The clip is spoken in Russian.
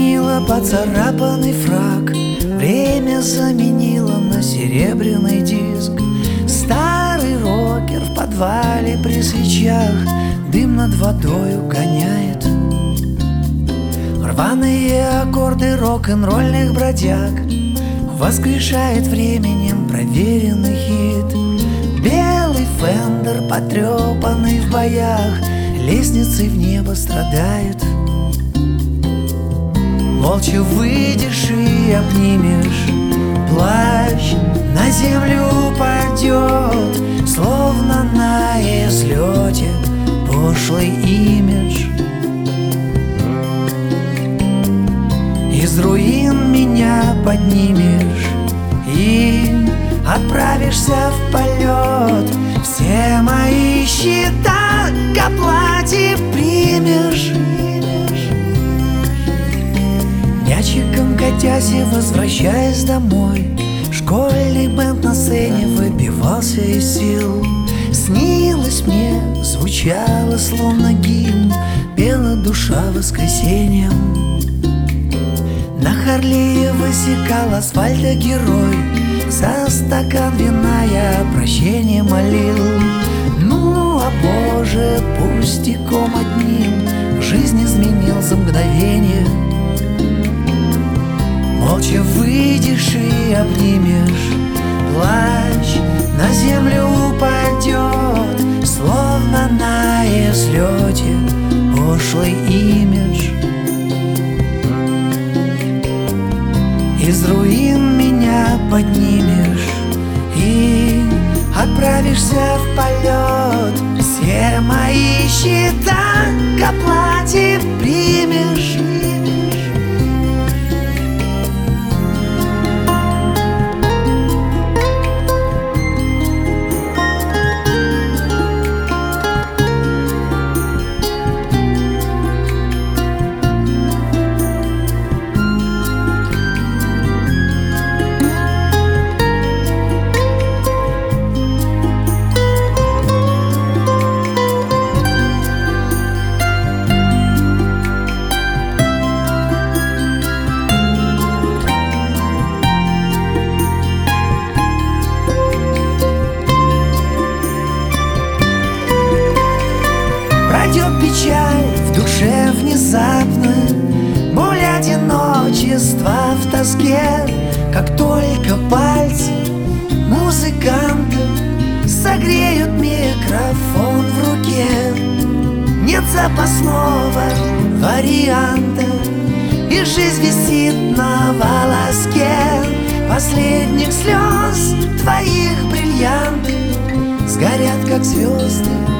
сменила поцарапанный фрак, время заменило на серебряный диск. Старый рокер в подвале при свечах дым над водою гоняет. Рваные аккорды рок-н-ролльных бродяг воскрешает временем проверенный хит. Белый фендер, потрепанный в боях, лестницей в небо страдает. Молча выйдешь и обнимешь, плащ на землю упадет, словно на излете пошлый имидж. Из руин меня поднимешь и отправишься в полет. Все мои счета к оплате примешь. Мячиком катясь и возвращаясь домой, школьный бэнд на сцене выбивался из сил. Снилось мне, звучало словно гимн, пела душа воскресеньем. На Харлее высекал асфальта герой, за стакан вина я прощения молил. Ну, а Боже, пустяком одним жизнь изменил за мгновение. Молча выйдешь и обнимешь, плащ на землю упадет, словно на излете пошлый имидж. Из руин меня поднимешь и отправишься в полет. Все мои счета к оплате примешь. Пройдет печаль в душе внезапно, боль одиночества в тоске. Как только пальцы музыканта согреют микрофон в руке, нет запасного варианта, и жизнь висит на волоске последних слез. Твоих бриллианты сгорят, как звезды